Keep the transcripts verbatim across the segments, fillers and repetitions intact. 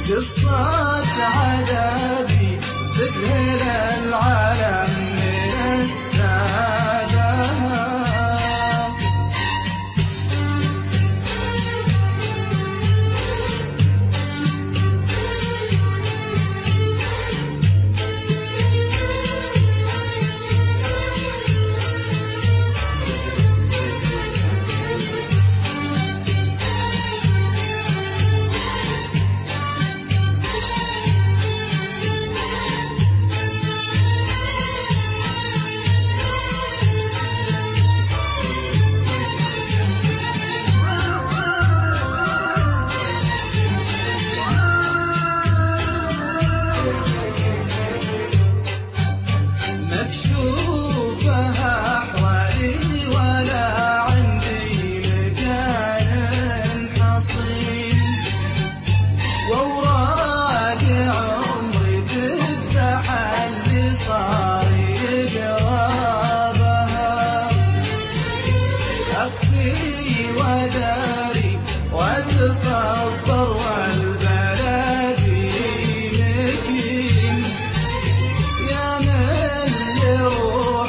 قصة عذابي تذهل العالم من أسبابها. مكشوفها أحوالي ولا عندي مكان حصين، وأوراق عمري تذبح اللي صار يقربها. أخفي وداري وأتصبر والبلد مكين، يا من لروح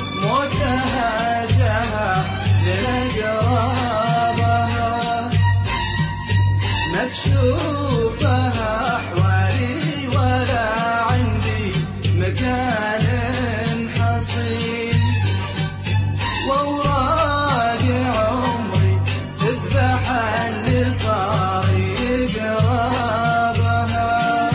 متهاجها لنقربها. مكشوفها أحوالي ولا عندي مكان حصين، وأوراق عمري تذبح اللي صار يقربها.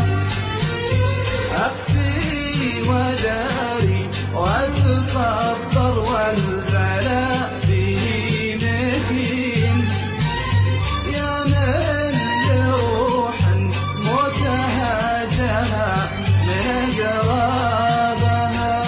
أخفي وداري وأتصبر والبلاء فيه مكين، يا من لروح متهاجها من قرابها.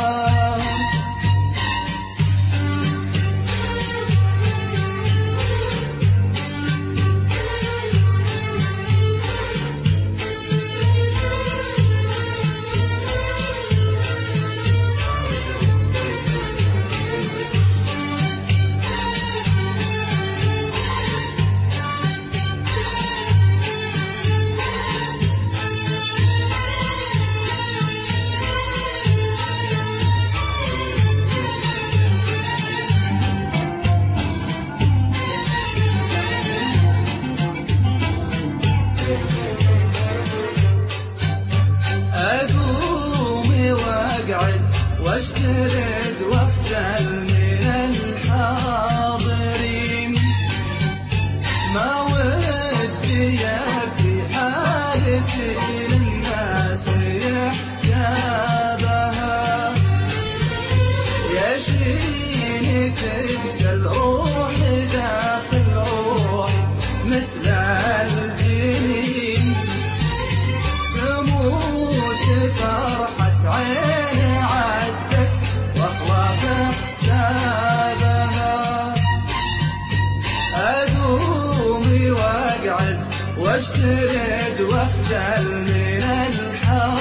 أقوم وأقعد واشترد واخجل من الحاضرين، ما ودي يبدي حالتي للناس يحجابها. يشيني تقتل روحي داخل روحي مثل الجنين، تموت فرحة عيني عدت واخلف حسابها. أقوم وأقعد واشترد واخجل من الحرب،